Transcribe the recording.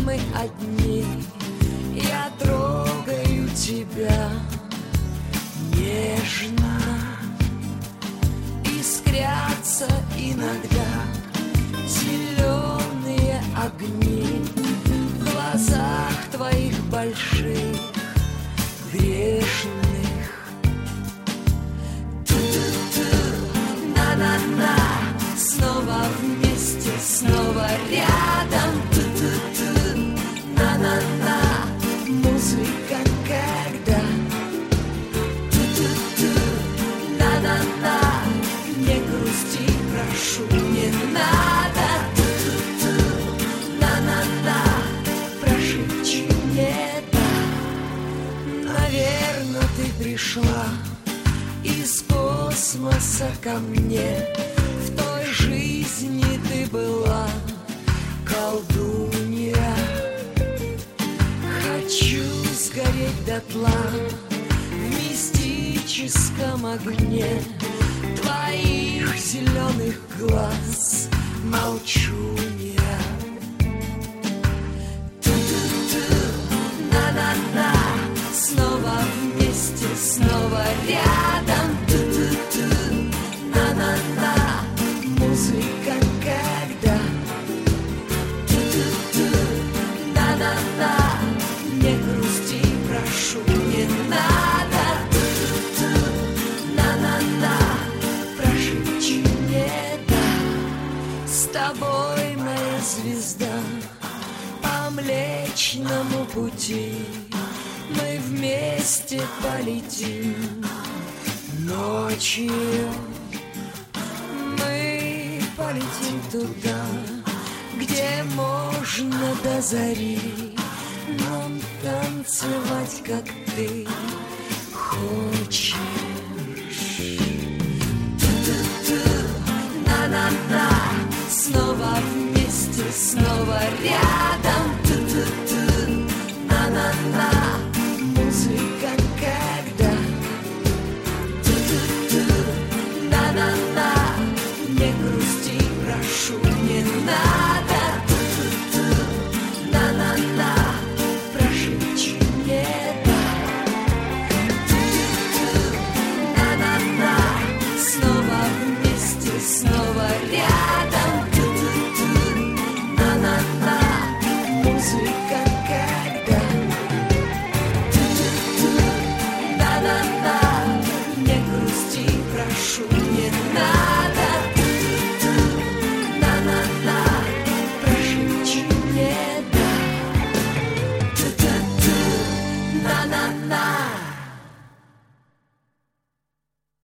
мы одни. Я трогаю тебя нежно. Искрятся иногда зеленые огни в глазах твоих больших, грешных. Ту-ту-ту, на-на-на, снова вместе, снова рядом. Ту-ту-ту, на-на-на, музыка когда. Ту-ту-ту, на-на-на, не грусти, прошу, не надо. Ту-ту-ту, на-на-на, прошепчи мне да. Наверно, ты пришла из космоса ко мне. В той жизни ты была колдунья. Хочу сгореть дотла в мистическом огне твоих зеленых глаз, молчунья. Ту-ту-ту, на-на-на, снова вместе, снова рядом. Ту-ту-ту, на-на-на, музыка когда. Ту-ту-ту, на-на-на, не грусти, прошу, не надо. Ту-ту-ту, на-на-на, прошепчи мне да. С тобой, моя звезда, по Млечному пути мы вместе полетим. Ночью мы полетим туда, где можно до зари нам танцевать, как ты хочешь. Ту-ту-ту, на-на-на, снова вместе, снова рядом.